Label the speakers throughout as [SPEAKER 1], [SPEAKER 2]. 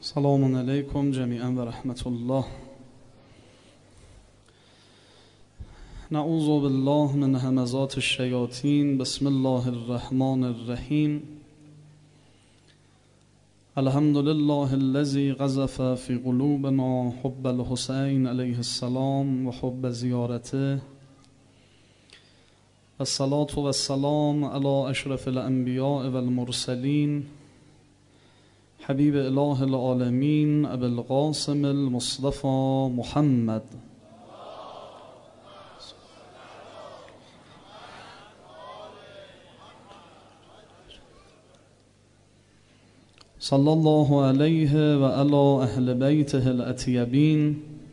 [SPEAKER 1] سلام علیکم جمیعا و رحمت الله. نعوذ بالله من همزات الشیاطین. بسم الله الرحمن الرحیم. الحمد لله الذی قذف فی قلوبنا حب الحسین علیه السلام و حب زیارته. الصلاة و السلام علی اشرف الانبیاء و المرسلین حبیب اله العالمین ابی القاسم المصطفى محمد صلی الله علیه و علی اهل بیته الاطیبین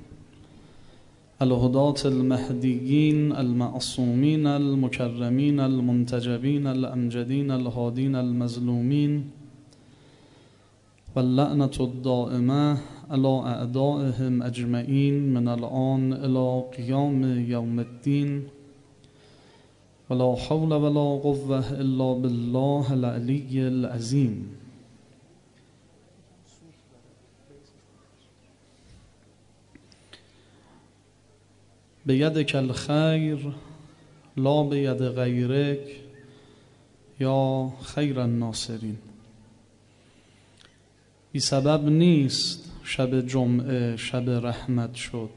[SPEAKER 1] الهداة المهدیین المعصومین المکرمین المنتجبین الامجدین الهادین المظلومین واللعنة الدائمة على أعدائهم أجمعين من الآن إلى قيام يوم الدين ولا حول ولا قوة إلا بالله العلي العظيم. بيدك الخير لا بيد غيرك يا خير الناصرين. بی سبب نیست شب جمعه شب رحمت شد.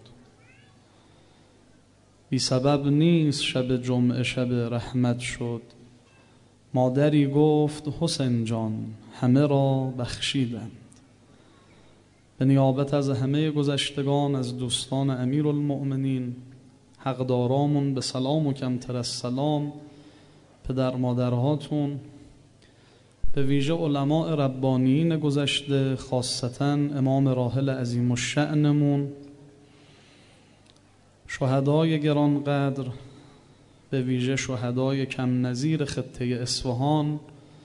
[SPEAKER 1] بی سبب نیست شب جمعه شب رحمت شد. مادری گفت حسین جان همه را بخشیدند. به نیابت از همه گذشتگان، از دوستان امیرالمؤمنین، حقدارامون به سلام و کمتر از سلام، پدر مادرهاتون، به ویژه علماء ربانیین گذشته، خاصتاً امام راحل عظیم الشأنمون، شهدای گرانقدر، به ویژه شهدای کم نظیر خطه اصفهان،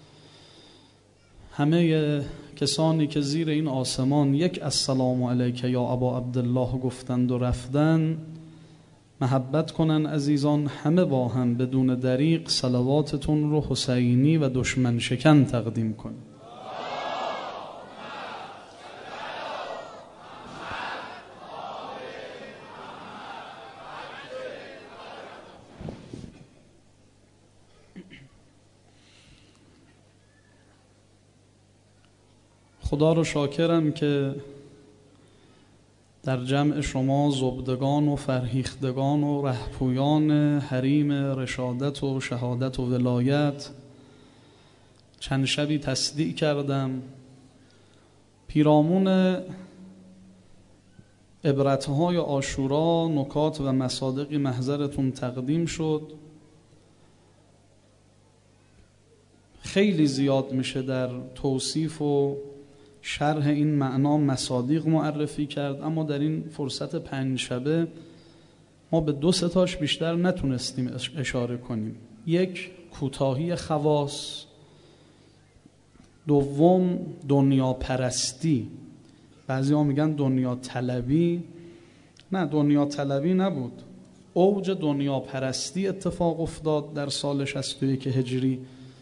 [SPEAKER 1] همه کسانی که زیر این آسمان یک السلام علیک یا ابا عبدالله گفتند و رفتن، محبت کنن عزیزان، همه با هم بدون دریغ صلواتتون رو حسینی و دشمن شکن تقدیم کنید. خدا رو شاکرم که در جمع شما زبدگان و فرهیختگان و رهپویان حریم رشادت و شهادت و ولایت چند شبی تصدیع کردم. پیرامون عبرتهای عاشورا نکات و مصادقی محضرتون تقدیم شد. خیلی زیاد میشه در توصیف و شرح این معنا مصادیق معرفی کرد، اما در این فرصت 5 شبه ما به 2 تاش بیشتر نتونستیم اشاره کنیم. یک، کوتاهی خواص. دوم، دنیا پرستی. بعضی ها میگن دنیا طلبی. نه، دنیا طلبی نبود. اوج دنیا پرستی اتفاق افتاد در سال 61 هجری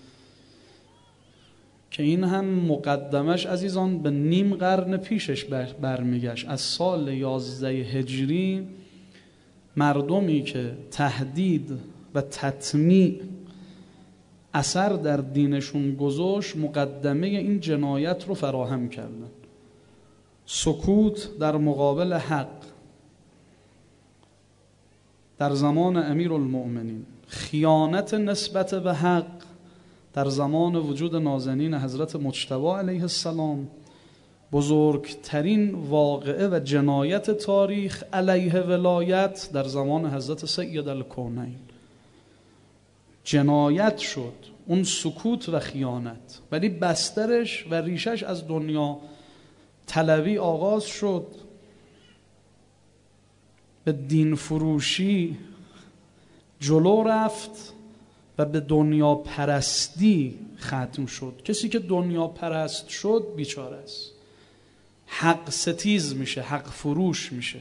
[SPEAKER 1] که این هم مقدمش عزیزان به نیم قرن پیشش برمیگشت. از سال 11 هجری مردمی که تهدید و تطمیع اثر در دینشون گذاشت مقدمه این جنایت رو فراهم کردن. سکوت در مقابل حق در زمان امیرالمؤمنین، خیانت نسبت به حق در زمان وجود نازنین حضرت مجتبی علیه السلام، بزرگترین واقعه و جنایت تاریخ علیه ولایت در زمان حضرت سید الکونین. جنایت شد اون سکوت و خیانت، ولی بسترش و ریشش از دنیا طلبی آغاز شد، به دین فروشی جلو رفت و به دنیا پرستی ختم شد. کسی که دنیا پرست شد بیچاره است، حق ستیز میشه، حق فروش میشه.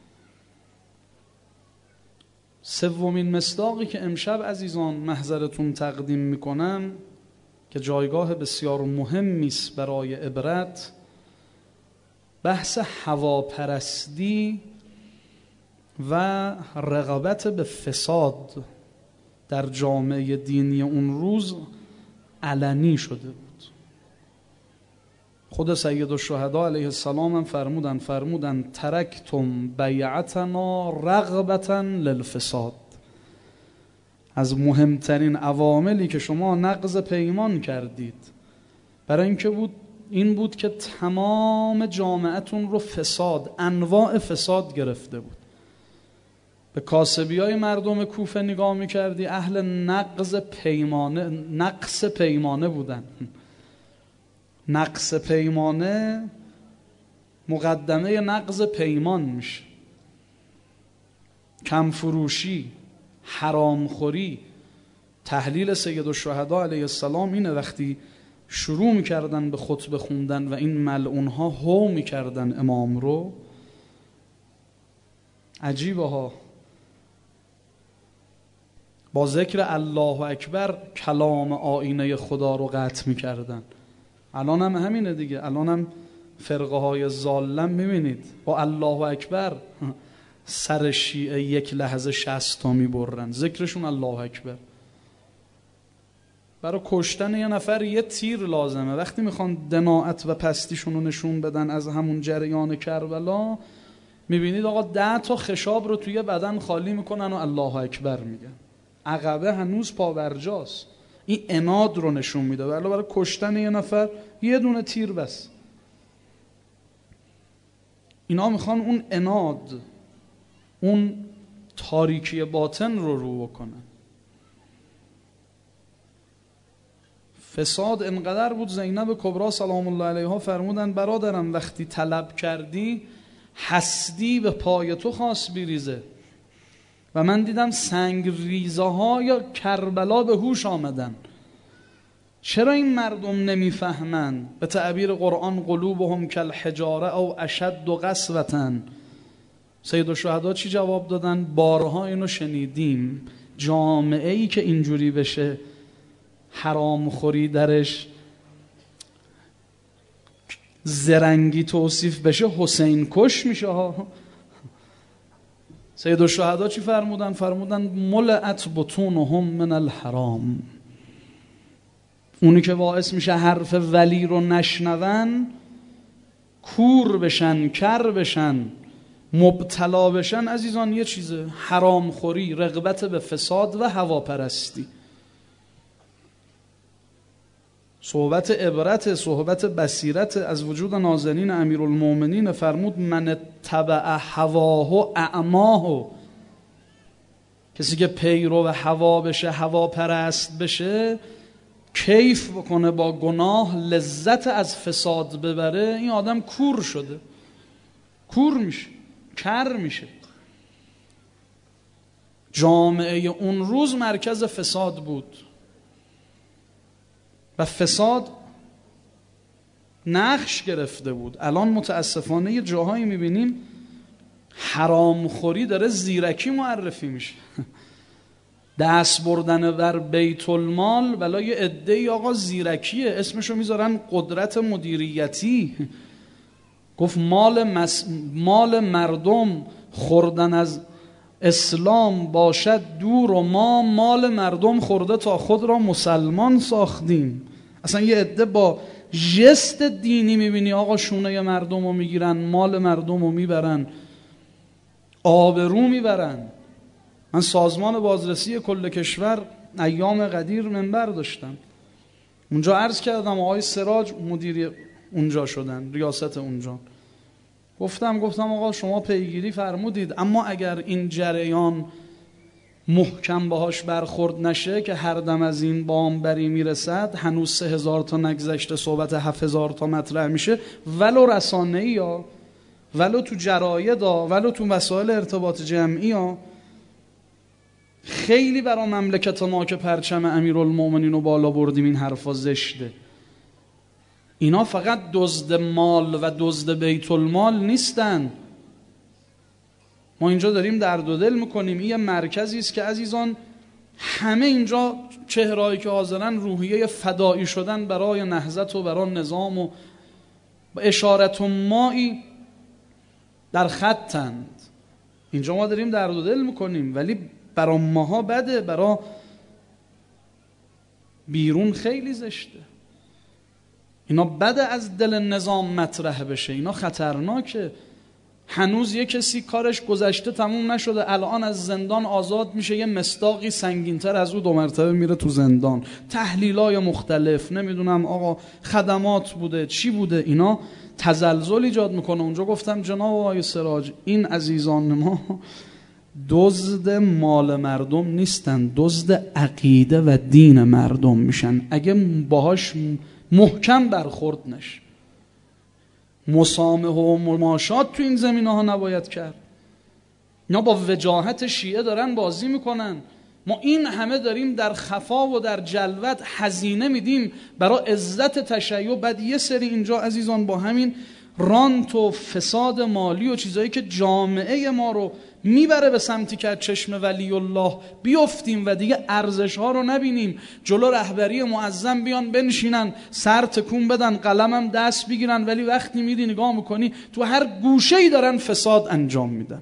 [SPEAKER 1] سومین مصداقی که امشب عزیزان محضرتون تقدیم میکنم که جایگاه بسیار مهمی است برای عبرت، بحث هواپرستی و رغبت به فساد در جامعه دینی اون روز علنی شده بود. خود سید الشهدا علیه السلام هم فرمودن ترکتم بیعتنا رغبتا للفساد. از مهمترین عواملی که شما نقض پیمان کردید برای اینکه این بود که تمام جامعتون رو فساد، انواع فساد گرفته بود. به کاسبیای مردم کوفه نگاه میکردی، اهل نقض پیمانه بودن. نقض پیمانه مقدمه نقض پیمان میشه. کم فروشی، حرامخوری. تحلیل سید الشهدا علیه السلام اینه وقتی شروع میکردن به خطبه خوندن و این ملعونها هو میکردن امام رو، عجیبه ها، با ذکر الله اکبر کلام آینه خدا رو قطع میکردن. الان هم همینه دیگه. الان هم فرقه های ضالم میبینید با الله اکبر سر شیعه یک لحظه 60 تا میبرن. ذکرشون الله اکبر. برای کشتن یه نفر یه تیر لازمه. وقتی میخوان دناعت و پستیشون رو نشون بدن از همون جریان کربلا، میبینید آقا 10 تا خشاب رو توی بدن خالی میکنن و الله اکبر میگن. عقبه هنوز پاورجاست. این عناد رو نشون میده. برای کشتن یه نفر یه دونه تیر بس. اینا میخوان اون عناد، اون تاریکی باطن رو بکنن. فساد انقدر بود زینب کبرا سلام الله علیها فرمودن برادرم وقتی طلب کردی حسدی به پای تو خواست بیریزه و من دیدم سنگ ریزه ها یا کربلا به هوش آمدن. چرا این مردم نمیفهمن؟ به تعبیر قرآن قلوبهم کالحجاره او اشد قسوة. سید الشهدا چی جواب دادن؟ بارها اینو شنیدیم. جامعه ای که اینجوری بشه، حرام خوری درش زرنگی توصیف بشه، حسین کش میشه ها. سید الشهدا چی فرمودن؟ فرمودن ملئت بطونهم من الحرام. اونی که باعث میشه حرف ولی رو نشنون، کور بشن، کر بشن، مبتلا بشن، عزیزان یه چیزه: حرام خوری، رغبت به فساد و هواپرستی. صحبت عبرت، صحبت بصیرت. از وجود نازنین امیرالمومنین فرمود من اتبع هواه اعماه. کسی که پیرو و هوا بشه، هوا پرست بشه، کیف بکنه با گناه، لذت از فساد ببره، این آدم کور شده، کور میشه، کر میشه. جامعه اون روز مرکز فساد بود و فساد نقش گرفته بود. الان متاسفانه یه جاهایی میبینیم حرامخوری داره زیرکی معرفی میشه. دست بردن بر بیت المال ولی یه عده‌ای آقا زیرکیه، اسمشو میذارن قدرت مدیریتی. گفت مال مردم خوردن از اسلام باشد دور و ما مال مردم خورده تا خود را مسلمان ساختیم. اصلا یه عده با ژست دینی میبینی آقا شونه مردم رو میگیرن، مال مردم رو میبرن، آبرو میبرن. من سازمان بازرسی کل کشور ایام قدیر منبر داشتم، اونجا عرض کردم، آقای سراج مدیر اونجا شدن، ریاست اونجا. گفتم آقا شما پیگیری فرمودید، اما اگر این جریان محکم باهاش برخورد نشه که هر دم از این بامبری میرسد، هنوز 3000 تا نگذشته صحبت 7000 تا مطرح میشه، ولو رسانه‌ای یا ولو تو جراید ولو تو وسایل ارتباط جمعی ها، خیلی برای مملکت ما که پرچم امیرالمومنین رو بالا بردیم این حرفا زشته. اینا فقط دزد مال و دزد بیت المال نیستن. ما اینجا داریم درد و دل میکنیم. این یه مرکزی است که عزیزان همه اینجا چهرهایی که حاضرن روحیه فدایی شدن برای نهضت و برای نظام و اشارت مایی در خطند. اینجا ما داریم درد و دل میکنیم، ولی برا ماها بده، برا بیرون خیلی زشته. اینا بده از دل نظام مطرح بشه، اینا خطرناکه. هنوز یه کسی کارش گذشته تموم نشده، الان از زندان آزاد میشه، یه مصداقی سنگینتر از او 2 مرتبه میره تو زندان، تحلیلای مختلف، نمیدونم آقا خدمات بوده چی بوده، اینا تزلزل ایجاد میکنه. اونجا گفتم جناب آقای سراج، این عزیزان ما دزد مال مردم نیستن، دزد عقیده و دین مردم میشن. اگه باهاش محکم برخورد نشه، مسامحه و مماشات تو این زمینه ها نباید کرد. اینا با وجاهت شیعه دارن بازی میکنن. ما این همه داریم در خفا و در جلوت هزینه میدیم برای عزت تشیع، بعد یه سری اینجا عزیزان با همین رانت و فساد مالی و چیزایی که جامعه ما رو میبره به سمتی که چشم ولی الله بیفتیم و دیگه ارزش ها رو نبینیم. جلو رهبری معظم بیان بنشینن، سر تکون بدن، قلمم دست بگیرن، ولی وقتی میدی نگاه میکنی تو هر گوشه‌ای دارن فساد انجام میدن.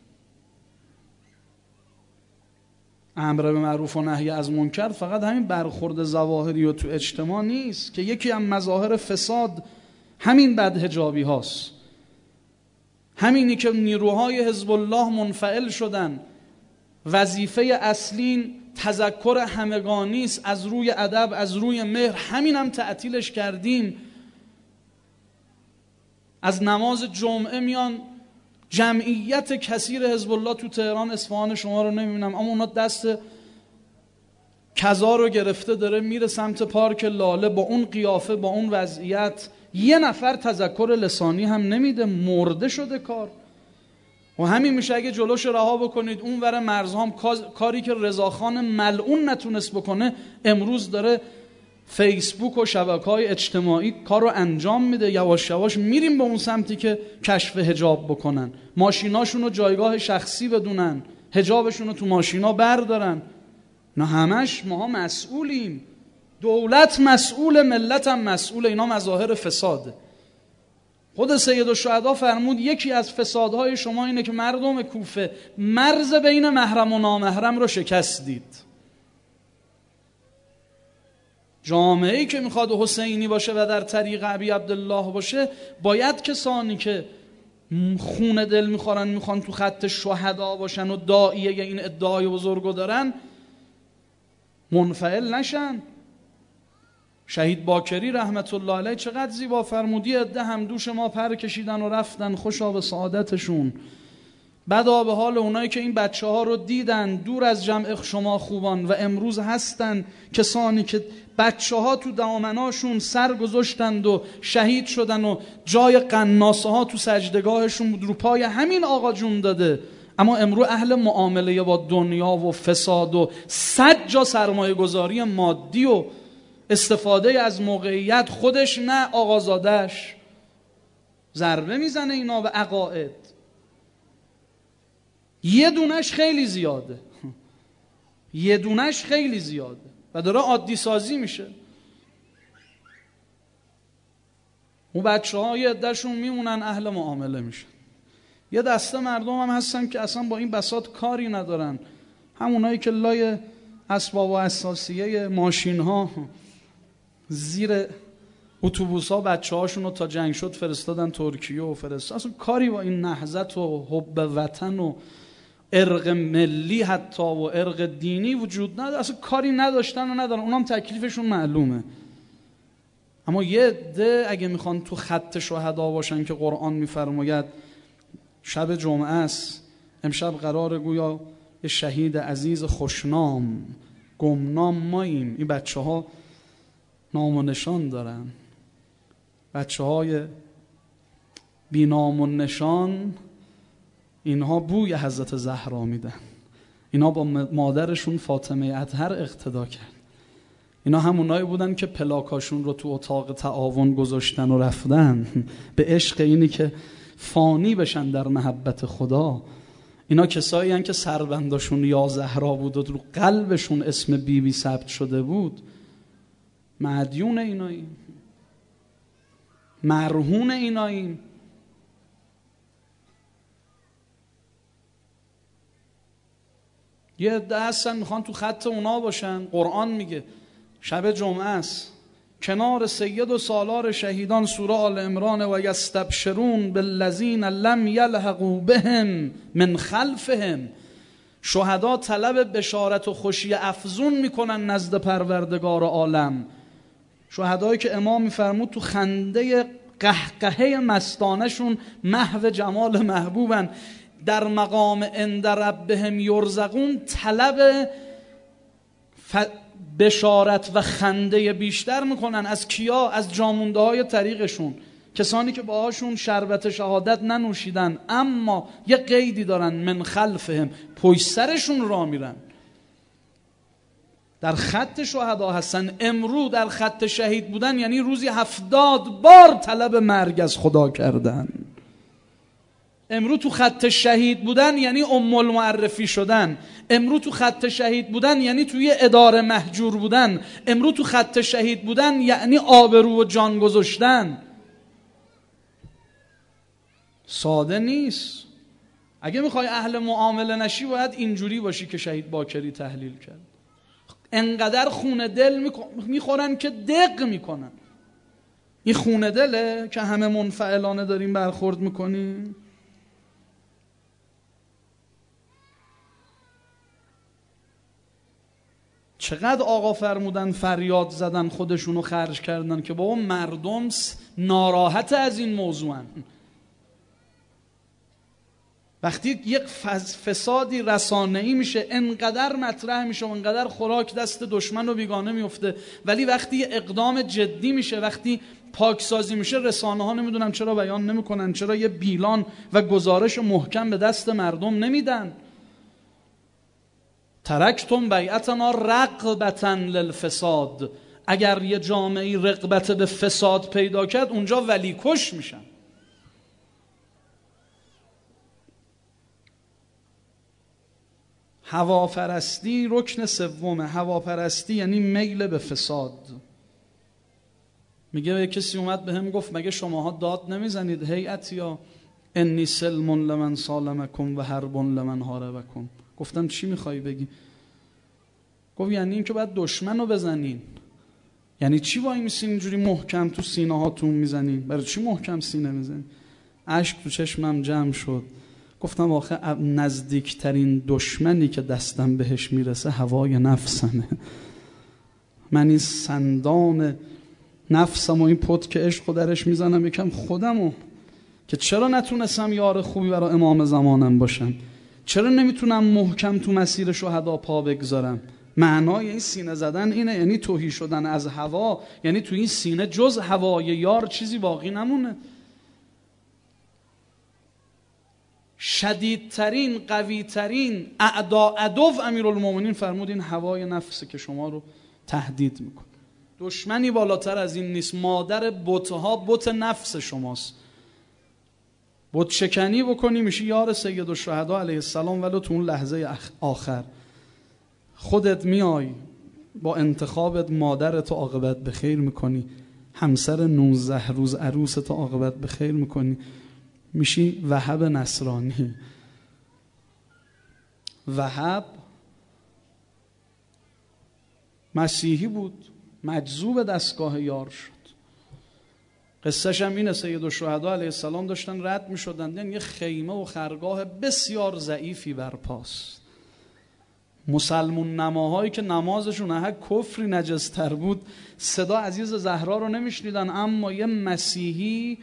[SPEAKER 1] امر به معروف و نهی از منکر فقط همین برخورد ظواهری و تو اجتماع نیست که یکی از مظاهر فساد همین بدحجابی هاست. همینی که نیروهای حزب الله منفعل شدن، وظیفه اصلی تذکر همگانی است از روی ادب، از روی مهر، همین هم تعطیلش کردیم. از نماز جمعه میان جمعیت کثیر حزب الله تو تهران، اصفهان شما رو نمیبینم، اما اونا دست کذا رو گرفته داره میره سمت پارک لاله با اون قیافه، با اون وضعیت، یه نفر تذکر لسانی هم نمیده. مرده شده کار. و همین میشه اگه جلوش رها بکنید. اون ور مرزهام کاری که رضاخان ملعون نتونست بکنه امروز داره فیسبوک و شبکه‌های اجتماعی کار رو انجام میده. یواش یواش میریم به اون سمتی که کشف حجاب بکنن، ماشیناشون رو جایگاه شخصی بدونن، حجابشون رو تو ماشینا بردارن. نه همش ماها مسئولیم، دولت مسئول، ملت هم مسئول. اینا مظاهر فساده. خود سید الشهدا فرمود یکی از فسادهای شما اینه که مردم کوفه مرز بین محرم و نامحرم رو شکستید. جامعه‌ای که میخواد حسینی باشه و در طریق ابی عبدالله باشه، باید کسانی که خون دل میخوان تو خط شهدا باشن و داعیه این ادعای بزرگو دارن منفعل نشن. شهید باکری رحمت الله علیه چقدر زیبا فرمودی، عده هم دوش ما پر کشیدن و رفتن، خوشا به سعادتشون، بدا به حال اونایی که این بچه ها رو دیدن دور از جمع شما خوبان و امروز هستن کسانی که بچه ها تو دامناشون سر گذاشتند و شهید شدن و جای قناسه ها تو سجدگاهشون بود، رو پای همین آقا جون داده. اما امروز اهل معامله با دنیا و فساد و 100 جا سرمایه گذاری مادی و استفاده از موقعیت، خودش نه آقازادش، ضربه میزنه اینا به عقاید. یه دونش خیلی زیاده، یه دونش خیلی زیاده و داره عادی سازی میشه. اون بچه ها یه عده‌شون میمونن اهل معامله میشن. یه دسته مردم هم هستن که اصلا با این بساط کاری ندارن، همونایی که لای اسباب و اساسیه ماشین ها زیر اتوبوس ها بچه هاشون رو تا جنگ شد فرستادن ترکیه و اصلا کاری با این نهضت و حب وطن و ارق ملی حتی و ارق دینی وجود نداره، اصلا کاری نداشتن و ندارن. اونام تکلیفشون معلومه. اما یه عده اگه میخوان تو خط شهدا باشن که قرآن میفرماید شب جمعه است، امشب قرار گویا یه شهید عزیز خوشنام گمنام ماییم. این بچه ها نام و نشان دارن، بچه های بی نام و نشان، اینها بوی حضرت زهرا میدن. اینا با مادرشون فاطمه اطهر اقتدا کرد. اینا همونایی بودن که پلاکاشون رو تو اتاق تعاون گذاشتن و رفتن به عشق اینی که فانی بشن در محبت خدا. اینا کسایی هن که سربنداشون یا زهرا بود و رو قلبشون اسم بیبی ثبت شده بود. مدیون ایناییم، مرهون ایناییم. یه عده هستن میخوان تو خط اونا باشن. قرآن میگه شب جمعه است کنار سید و سالار شهیدان، سوره آل عمران، و یستبشرون بالذین لم یلحقوا بهم من خلفهم. شهدا طلب بشارت و خوشی افزون میکنن نزد پروردگار عالم. شهدایی که امام میفرمود تو خنده قهقهه مستانشون محو جمال محبوبن، در مقام عند ربهم یرزقون طلب بشارت و خنده بیشتر میکنن. از کیا؟ از جامونده های طریقشون، کسانی که باهاشون شربت شهادت ننوشیدن اما یه قیدی دارن، من خلفهم، پشت سرشون راه میرن، در خط شهدا هستن. امرو در خط شهید بودن یعنی روزی 70 بار طلب مرگ از خدا کردن. امرو تو خط شهید بودن یعنی ام المعرفی شدن. امرو تو خط شهید بودن یعنی توی اداره محجور بودن. امرو تو خط شهید بودن یعنی آبرو و جان گذاشتن. ساده نیست. اگه میخوای اهل معامله نشی باید اینجوری باشی که شهید باکری تحلیل کرد. انقدر خون دل میخورن که دق میکنن. این خون دله که همه منفعلانه داریم برخورد میکنیم. چقدر آقا فرمودن فریاد زدن، خودشونو خرج کردن که بابا مردم ناراحت از این موضوعن. وقتی یک فسادی رسانه‌ای میشه، انقدر مطرح میشه و انقدر خوراک دست دشمن و بیگانه میفته، ولی وقتی اقدام جدی میشه، وقتی پاکسازی میشه، رسانه ها نمیدونم چرا بیان نمیکنن، چرا یه بیلان و گزارش محکم به دست مردم نمیدن. ترکتم بیعتنا رغبتا للفساد. اگر یه جامعه رغبت به فساد پیدا کرد اونجا ولی کش میشن. هواپرستی رکن سومه. هواپرستی یعنی میل به فساد. میگه کسی اومد به هم گفت مگه شماها داد نمیزنید هیئت یا انی سلم لمن سالمکم و حرب لمن حاربکم؟ گفتم چی میخوای بگی؟ گفت یعنی این که باید دشمن رو بزنین. یعنی چی وای میسین اینجوری محکم تو سینه هاتون میزنین؟ برای چی محکم سینه میزنین؟ اشک تو چشمم جمع شد. گفتم آخه نزدیکترین دشمنی که دستم بهش میرسه هوای نفسمه. من این سندان نفسم و این پت که عشق درش میزنم یکم خودمو، که چرا نتونستم یار خوبی برای امام زمانم باشم؟ چرا نمیتونم محکم تو مسیر شهدا پا بگذارم؟ معنای این سینه زدن اینه، یعنی تهی شدن از هوا، یعنی تو این سینه جز هوای یار چیزی باقی نمونه. شدیدترین، قویترین عدو امیرالمومنین فرمود این هوای نفسه که شما رو تهدید میکنه. دشمنی بالاتر از این نیست. مادر بتها بت نفس شماست. بت شکنی بکنی میشی یار سید الشهدا علیه السلام، ولو تو اون لحظه آخر خودت میای با انتخابت مادرت عاقبت به خیر میکنی، همسر 19 روز عروست عاقبت به خیر میکنی، میشی وهب نصرانی. وهب مسیحی بود، مجذوب دستگاه یار شد. قصهش هم اینه، سید الشهدا علیه السلام داشتن رد میشدن، یعنی یه خیمه و خرگاه بسیار ضعیفی برپاست. مسلمون نماهایی که نمازشون هر کفری نجستر بود صدا عزیز زهرا رو نمیشنیدن، اما یه مسیحی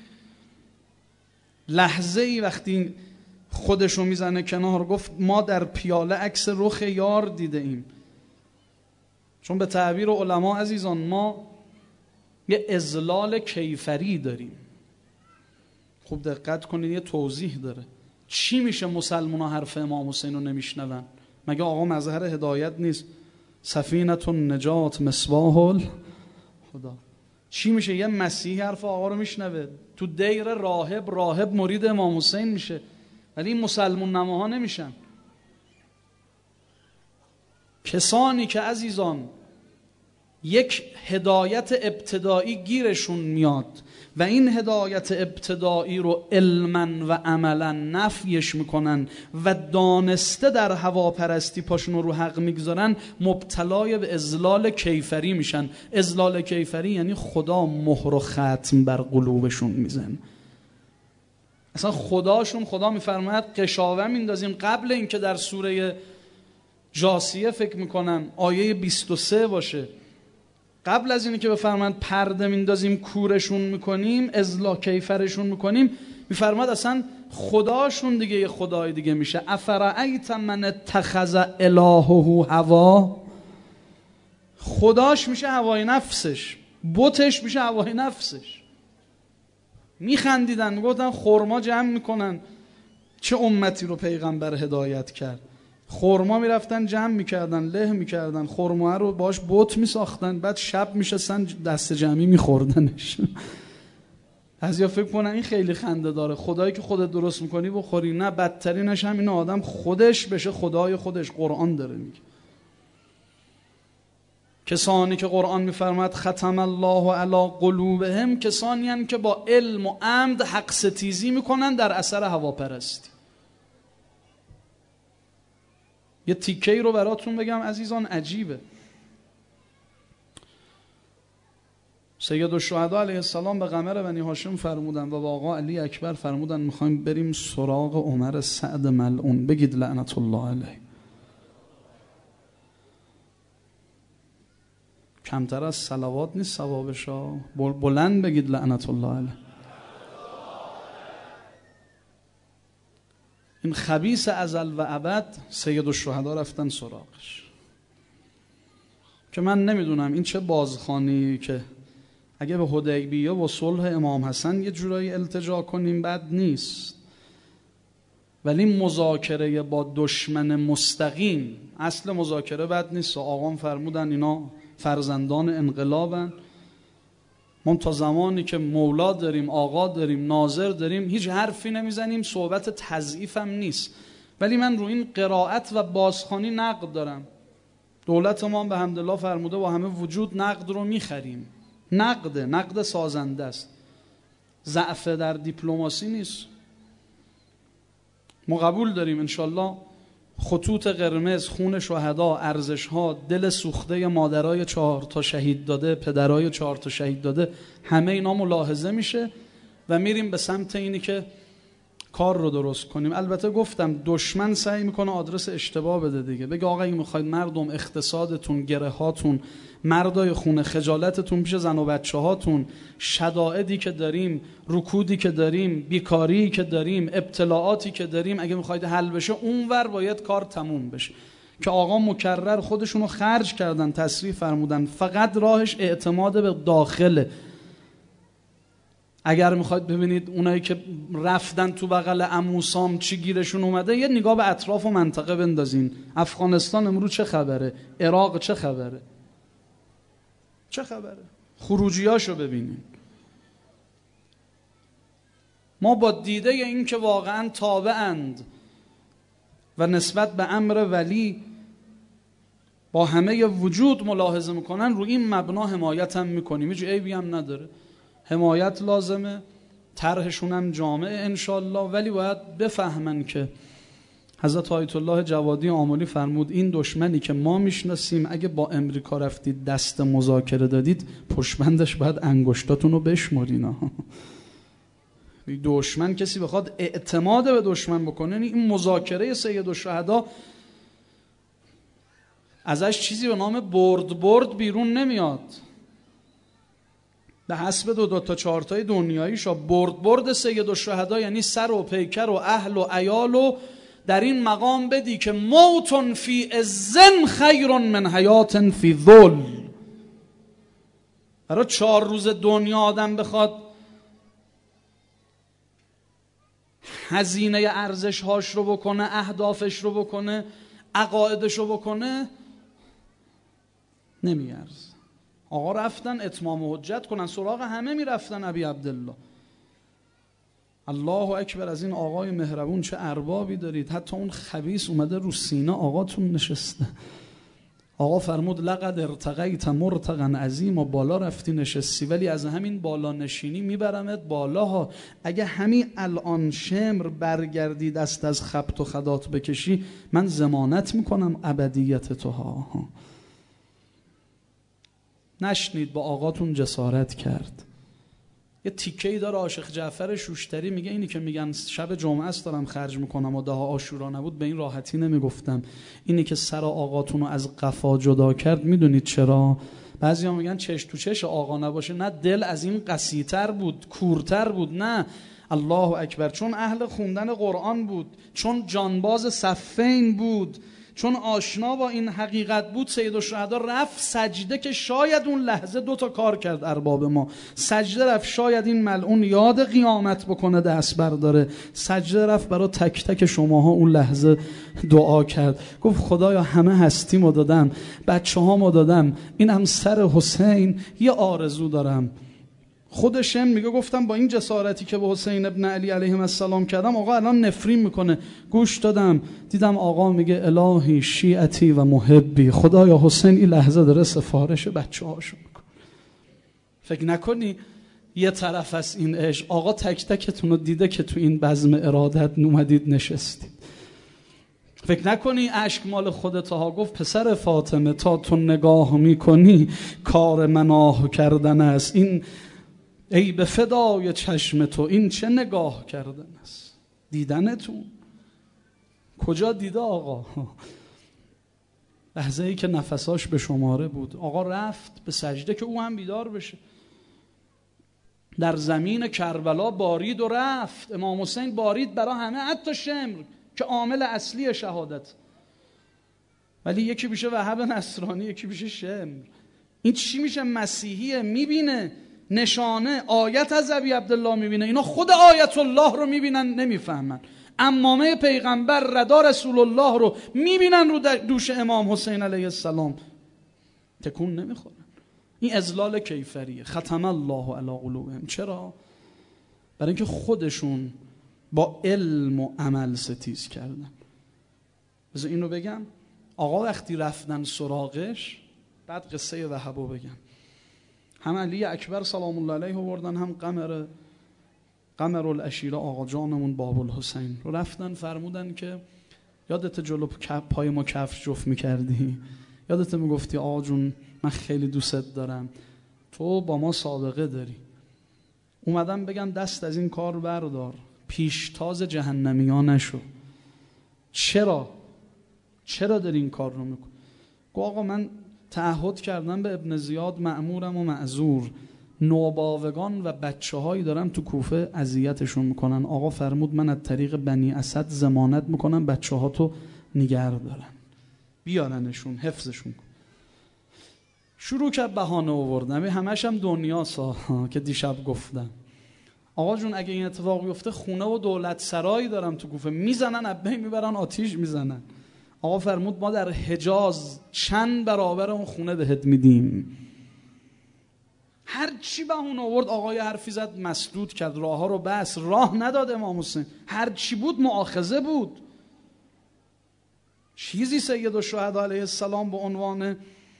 [SPEAKER 1] لحظه ای وقتی خودشو میزنه کنار گفت ما در پیاله عکس رخ یار دیده ایم. چون به تعبیر علما عزیزان ما یه اذلال کیفری داریم. خوب دقت کنید، یه توضیح داره. چی میشه مسلمان ها حرف امام حسین رو نمیشنون؟ مگه آقا مظهر هدایت نیست؟ سفینة النجات مصباح خدا. چی میشه یه مسیحی حرف آقا رو میشنوه؟ تو دیر راهب مرید امام حسین میشه، ولی این مسلمون نماها نمیشن. کسانی که عزیزان یک هدایت ابتدایی گیرشون میاد و این هدایت ابتدایی رو علما و عملا نفیش میکنن و دانسته در هواپرستی پاشون رو حق میگذارن، مبتلای به اذلال کیفری میشن. اذلال کیفری یعنی خدا مهر و ختم بر قلوبشون میزن. اصلا خدا میفرماید قشاوه میندازیم. قبل اینکه در سوره جاسیه فکر میکنن آیه 23 باشه، قبل از اینی که بفرماید پرده میندازیم کورشون میکنیم، اذلا کیفرشون میکنیم، میفرماید اصلا خداشون دیگه یه خدای دیگه میشه. افرأیت من اتخذ الهه هوا، خداش میشه هوای نفسش، بتش میشه هوای نفسش. میخندیدن، میگفتن خرما جمع میکنن، چه امتی رو پیغمبر هدایت کرد. خرما میرفتن جمع میکردن، له میکردن، خرما رو باش بت میساختن، بعد شب میشستن دست جمعی میخوردنش. بعضیا فکر کنن این خیلی خنده داره، خدایی که خودت درست میکنی بخوری. نه، بدترینش هم اینه آدم خودش بشه خدای خودش. قرآن داره میگه کسانی که قرآن میفرماید ختم الله علی قلوبهم، کسانی هستند که با علم و عمد حق ستیزی میکنن در اثر هواپرستی. یه تیکه‌ای رو براتون بگم عزیزان، عجیبه. سید الشهدا علیه السلام به قمر بنی هاشم فرمودن و با آقا علی اکبر فرمودن میخوایم بریم سراغ عمر سعد ملعون، بگید لعنت الله علیه. کمتر از صلوات نیست ثوابشا، بلند بگید لعنت الله علیه. این خبیث ازل و ابد سید الشهدا رفتن سراغش. که من نمیدونم این چه بازخوانی که اگه به حدیبیه و صلح امام حسن یه جورایی التجا کنیم بد نیست، ولی مذاکره با دشمن مستقیم، اصل مذاکره بد نیست. آقام فرمودن اینا فرزندان انقلابن، ما تا زمانی که مولا داریم، آقا داریم، ناظر داریم، هیچ حرفی نمیزنیم، صحبت تضعیف هم نیست. ولی من رو این قرائت و بازخوانی نقد دارم. دولت ما به حمدالله فرموده با همه وجود نقد رو میخریم. نقد سازنده است، ضعف در دیپلماسی نیست. ما قبول داریم انشالله خطوط قرمز، خون شهدا، ارزش‌ها، دل سوخته مادرای 4 تا شهید داده، پدرای 4 تا شهید داده، همه اینا ملاحظه میشه و میریم به سمت اینی که کار رو درست کنیم. البته گفتم دشمن سعی میکنه آدرس اشتباه بده دیگه، بگه آقا این میخواید مردم اقتصادتون، گره هاتون، مردای خونه، خجالتتون پیش زن و بچه هاتون، شدائدی که داریم، رکودی که داریم، بیکاری که داریم، ابتلاعاتی که داریم، اگه میخواید حل بشه اونور باید کار تموم بشه. که آقا مکرر خودشونو خرج کردن، تصریح فرمودن فقط راهش اعتماد به داخله. اگر میخواید ببینید اونایی که رفتن تو بغل عموسام چی گیرشون اومده، یه نگاه به اطراف و منطقه بندازین. افغانستان امروز چه خبره؟ عراق چه خبره؟ خروجیاشو ببینین. ما با دیده این که واقعا تابعند و نسبت به امر ولی با همه وجود ملاحظه میکنن، رو این مبنا حمایت هم میکنیم، هیچ عیبی هم نداره. حمایت لازمه، طرحشون هم جامعه انشالله، ولی باید بفهمن که حضرت آیت الله جوادی آملی فرمود این دشمنی که ما میشناسیم اگه با امریکا رفتید دست مذاکره دادید، پشتبندش باید انگشتاتون رو بشمارین. دشمن کسی بخواد اعتماد به دشمن بکنه، این مذاکره سید الشهدا ازش چیزی به نام برد بیرون نمیاد. به حسب 2 تا 4 تای دنیاییشا برد سید الشهدا یعنی سر و پیکر و اهل و عیال و در این مقام بدی که موت فی عز خیر من حیات فی ذل. برای 4 روز دنیا آدم بخواد هزینه ارزش‌هاش رو بکنه، اهدافش رو بکنه، عقایدش رو بکنه، نمیارز. آقا رفتن اتمام حجت کنن، سراغ همه میرفتن. ابی عبدالله الله اکبر، از این آقای مهربون چه اربابی دارید. حتی اون خبیث اومده رو سینه آقاتون نشسته. آقا فرمود لقد ارتقیت مرتقا عظیم، و بالا رفتی نشستی، ولی از همین بالا نشینی میبرمت بالاها. اگه همین الان شمر برگردی دست از خبط و خدات بکشی، من ضمانت میکنم ابدیت تو ها. نشنید با آقاتون جسارت کرد. یه تیکه‌ای داره عاشق جعفر شوشتری میگه اینی که میگن شب جمعه است دارم خرج میکنم و ده عاشورا نبود، به این راحتی نمیگفتم. اینی که سر آقاتون رو از قفا جدا کرد، میدونید چرا؟ بعضیا میگن چش تو چش آقا نباشه، نه، دل از این قسی‌تر بود، کورتر بود. نه، الله اکبر، چون اهل خوندن قرآن بود، چون جانباز صفین بود، چون آشنا با این حقیقت بود، سید الشهدا رفت سجده که شاید اون لحظه 2 تا کار کرد ارباب ما. سجده رفت شاید این ملعون یاد قیامت بکنه دست برداره، سجده رفت برای تک تک شماها اون لحظه دعا کرد، گفت خدایا همه هستیمو دادم، بچه هامو دادم، این هم سر حسین یه آرزو دارم. خودشم میگه گفتم با این جسارتی که به حسین ابن علی علیهم السلام کردم، آقا الان نفرین میکنه. گوش دادم دیدم آقا میگه الهی شیعتی و محبی، خدایا حسین این لحظه داره سفارش بچه هاشو میکنه. فکر نکنی یه طرف از این عشق، آقا تک تکتون رو دیده که تو این بزم ارادت نومدید نشستید. فکر نکنی اشک مال خودت ها. گفت پسر فاطمه تا تو نگاه میکنی کار مناه کردن است، این ای به فدای چشم تو این چه نگاه کردن است. دیدنتون کجا دیده آقا؟ لحظه ای که نفساش به شماره بود، آقا رفت به سجده که او هم بیدار بشه. در زمین کربلا بارید و رفت. امام حسین بارید برای همه، حتی شمر که عامل اصلی شهادت. ولی یکی میشه وهاب نصرانی، یکی میشه شمر. این چی میشه؟ مسیحیه، میبینه نشانه آیت از ابی عبدالله میبینه، اینا خود آیت الله رو میبینن نمیفهمن. عمامه پیغمبر ردا رسول الله رو میبینن رو دوش امام حسین علیه السلام، تکون نمیخورن. این اذلال کیفریه. ختم الله علی قلوبهم. چرا؟ برای اینکه خودشون با علم و عمل ستیز کردن. بذار اینو بگم، آقا وقتی رفتن سراغش، بعد قصه وهبو بگم، هم علی اکبر سلام الله علیه آوردن، هم قمر العشیره آقا جانمون باب الحسین رو رفتن فرمودن که یادت جلو پای ما کفش جفت میکردی، یادت میگفتی آقا جون من خیلی دوست دارم، تو با ما سابقه داری. اومدن بگن دست از این کار بردار، پیشتاز جهنمیان نشو. چرا داری این کار رو میکنی؟ گفت آقا من تعهد کردم به ابن زیاد مأمورم و معذور، نوباوگان و بچه هایی دارم تو کوفه اذیتشون میکنن. آقا فرمود من از طریق بنی اسد ضمانت میکنم بچه ها تو نگه دارن، بیارنشون، حفظشون کن. شروع کرد بهانه آوردن، همش هم دنیاسا که دیشب گفتم. آقا جون اگه این اتفاق بیفته خونه و دولت سرایی دارم تو کوفه، میزنن ابهی میبرن آتیش میزنن. آقا فرمود ما در حجاز چند برابر اون خونه بهت میدیم. هر چی بهونه آورد آقای حرفی زد مسدود کرد، راه ها رو بس، راه نداد امام حسین. هر چی بود مؤاخذه بود. چیزی سید الشهدا علیه السلام به عنوان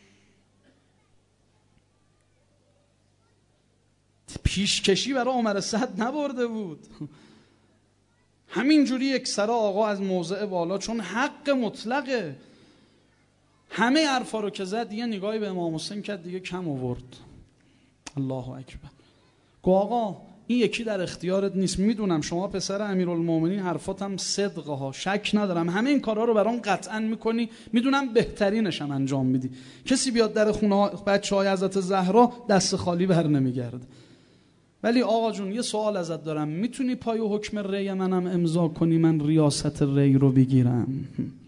[SPEAKER 1] پیشکشی برای عمر سعد نبرده بود. همینجوری یک سرا آقا از موضع بالا، چون حق مطلقه، همه حرفا رو که زد یه نگاهی به امام حسین کرد دیگه کم آورد. الله اکبر. گفت آقا این یکی در اختیارت نیست، میدونم شما پسر امیرالمومنین حرفاتم صدقه ها، شک ندارم، همه این کارا رو برام قطعا میکنی، میدونم بهترینش هم انجام میدی. کسی بیاد در خونه بچهای حضرت زهرا دست خالی بر نمیگرد. ولی آقا جون یه سوال ازت دارم، میتونی پای حکم ری منم امضا کنی من ریاست ری رو بگیرم؟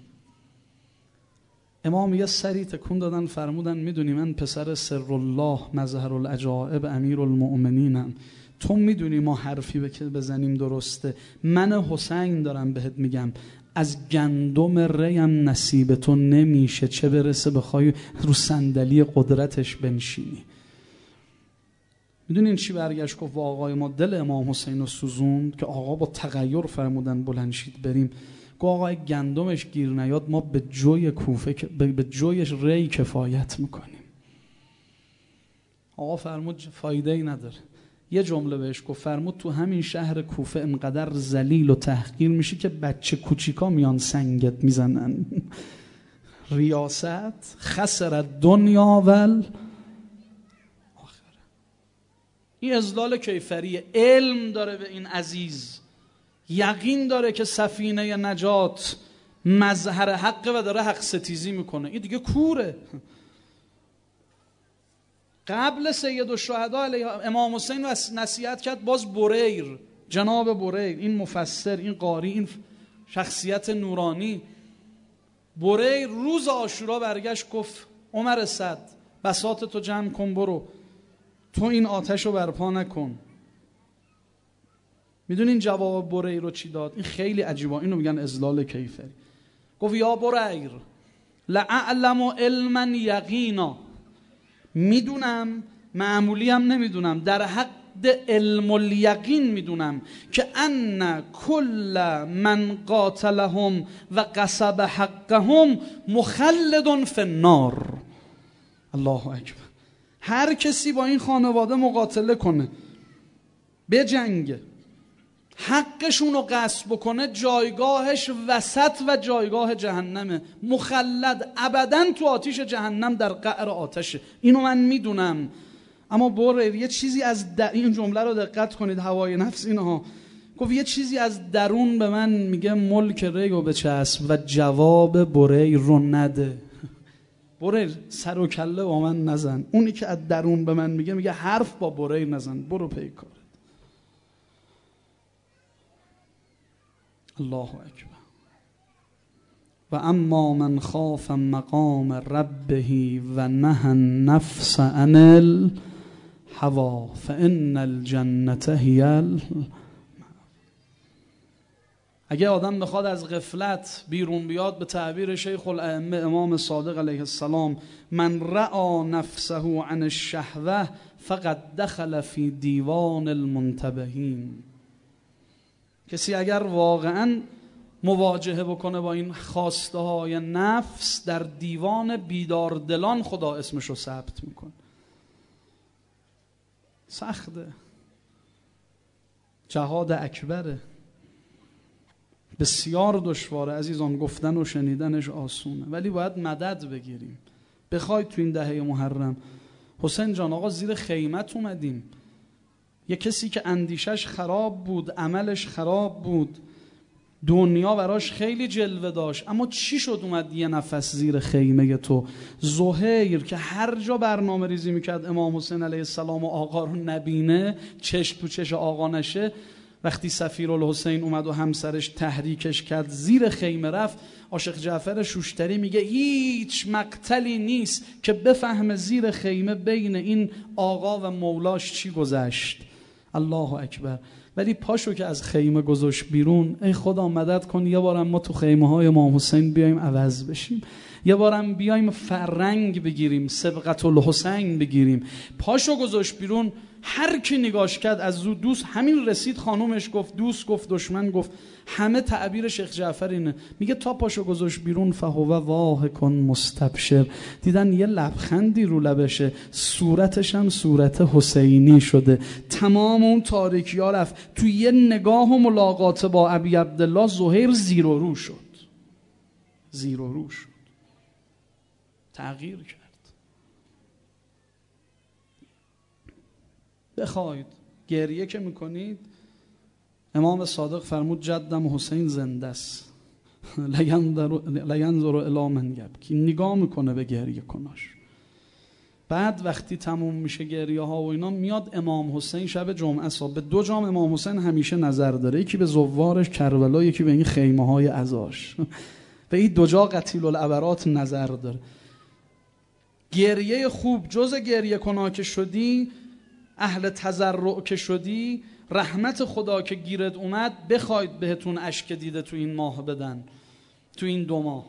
[SPEAKER 1] امام یه سری تکون دادن فرمودن میدونی من پسر سر الله مظهر العجائب امیرالمؤمنینم، تو میدونی ما حرفی بزنیم درسته، من حسین دارم بهت میگم از گندم ریم نصیب تو نمیشه، چه برسه بخوای رو صندلی قدرتش بنشینی. میدونین چی برگشت گفت آقای ما دل امام حسین رو سوزوند که آقا با تغییر فرمودن بلند شید بریم. گفت آقا گندمش گیر نیاد ما به جوی کوفه به جویش ری کفایت میکنیم. آقا فرمود فایده ای نداره. یه جمله بهش گفت، فرمود تو همین شهر کوفه انقدر ذلیل و تحقیر میشی که بچه کوچیکا میان سنگت میزنن. ریاست خسر دنیا ول آخره. این اذلال کیفریه. علم داره به این عزیز، یقین داره که سفینه نجات مظهر حقه و داره حق ستیزی میکنه. این دیگه کوره. قبل سید الشهدا علیه امام حسین رو نصیحت کرد باز بریر، جناب بریر، این مفسر، این قاری، این شخصیت نورانی. بریر روز عاشورا برگشت گفت عمر سعد بساط تو جمع کن، برو تو این آتش رو برپا نکن. میدونین جواب بریر رو چی داد؟ این خیلی عجیبه، اینو میگن اذلال کیفری. گفت یا بریر لأعلم علما یقینا، میدونم، معمولی هم نمیدونم، در حق علم الیقین میدونم که ان کل من قاتلهم و غصب حقهم مخلد فی النار. الله اکبر. هر کسی با این خانواده مقاتله کنه، به جنگ، حقشون رو غصب بکنه، جایگاهش وسط و جایگاه جهنمه، مخلد ابداً تو آتیش جهنم در قعر آتشه. اینو من میدونم. اما بریر یه چیزی از این جمله رو دقت کنید، هوای نفس اینها گفت یه چیزی از درون به من میگه ملک ری رو بچسب و جواب بریر رو نده. بریر سر و کله با من نزن. اونی که از درون به من میگه حرف با بریر نزن، برو پی کارت. الله اکبر. و اما من خاف مقام ربه و نهى النفس عن الهوى فان الجنة هي اگه آدم بخواد از غفلت بیرون بیاد، به تعبیر شیخ الائمه امام صادق علیه السلام، من رعا نفسه عن الشهوه فقد دخل فی دیوان المنتبهین. کسی اگر واقعا مواجهه بکنه با این خواسته های نفس، در دیوان بیداردلان خدا اسمش رو ثبت میکنه. سخته، جهاد اکبره، بسیار دشواره عزیزان. گفتن و شنیدنش آسونه، ولی باید مدد بگیریم. بخواید تو این دهه محرم، حسین جان آقا زیر خیمت اومدیم، یه کسی که اندیشش خراب بود، عملش خراب بود، دنیا براش خیلی جلوه داشت، اما چی شد اومد یه نفس زیر خیمه تو؟ زهیر که هر جا برنامه ریزی میکرد امام حسین علیه السلام و آقا رو نبینه، چشم تو چشم آقا نشه، وقتی سفیرالحسین اومد و همسرش تحریکش کرد زیر خیمه رفت. عاشق جعفر شوشتری میگه هیچ مقتلی نیست که بفهمه زیر خیمه بین این آقا و مولاش چی گذشت. الله اکبر. ولی پاشو که از خیمه گذاشت بیرون، ای خدا مدد کن یه بارم ما تو خیمه های امام حسین بیایم عوض بشیم، یه بارم بیایم فرنگ بگیریم، سبقت الحسین بگیریم. پاشو گذاشت بیرون، هر کی نگاش کرد از زود دوست، همین رسید خانومش گفت، دوست گفت، دشمن گفت، همه تعبیر شیخ جعفر اینه. میگه تا پاشو گذاشت بیرون فهو واه کن مستبشر. دیدن یه لبخندی رو لبشه، صورتش هم صورت حسینی شده. تمام اون تاریکی ها رفت. تو یه نگاه و ملاقات با ابی عبدالله زهیر زیر و رو شد، زیر و رو شد، تغییر کرد. بخواید گریه که میکنید، امام صادق فرمود جدم حسین زنده است، لینظر الی من یبکی، نگاه میکنه به گریه کناش. بعد وقتی تموم میشه گریه ها و اینا، میاد امام حسین شب جمعه صبح. به دو جام امام حسین همیشه نظر داره، یکی به زوارش کربلا، یکی به این خیمه های عزاش. به این دو جا قتیل العبرات نظر داره. گریه خوب جز گریه کنا که شدی، اهل تضرع که شدی، رحمت خدا که گیرد اومد، بخواید بهتون اشک دیده تو این ماه بدن، تو این 2 ماه.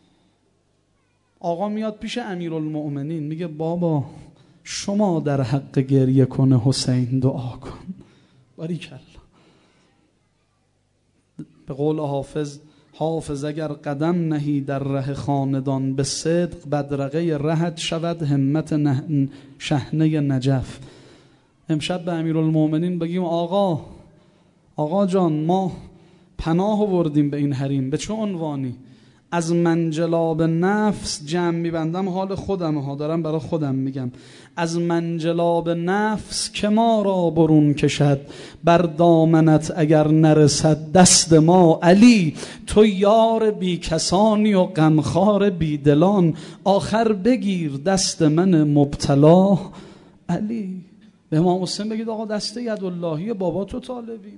[SPEAKER 1] آقا میاد پیش امیرالمؤمنین میگه بابا شما در حق گریه کنه حسین دعا کن. باریکلا. به قول حافظ حافظ اگر قدم نهی در ره خاندان، به صدق بدرقه رهت شود همت شحنه نجف. امشب به امیرالمومنین بگیم آقا جان، ما پناه آوردیم به این حریم. به چه عنوانی؟ از منجلاب نفس جمع میبندم، حال خودم ها دارم برای خودم میگم. از منجلاب نفس که ما را برون کشد، بر دامنت اگر نرسد دست ما. علی تو یار بی کسانی و غمخوار بی دلان، آخر بگیر دست من مبتلا. علی به امام حسین بگید آقا دست یداللهی بابا تو طالبیم.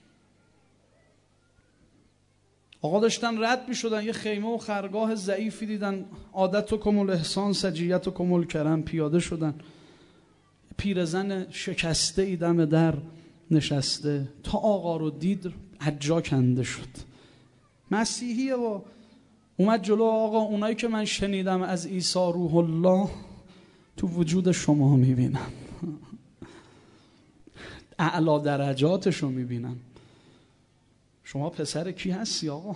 [SPEAKER 1] آقا داشتن رد می شدن، یه خیمه و خرگاه ضعیفی دیدن، عادت و کمال احسان سجیت و کمال کرم، پیاده شدن. پیرزن شکسته ای دم در نشسته، تا آقا رو دید حجا کنده شد. مسیحیه و اومد جلو آقا. اونایی که من شنیدم از عیسی روح الله تو وجود شما می بینم، اعلی درجاتشو می بینم. شما پسر کی هستی آقا؟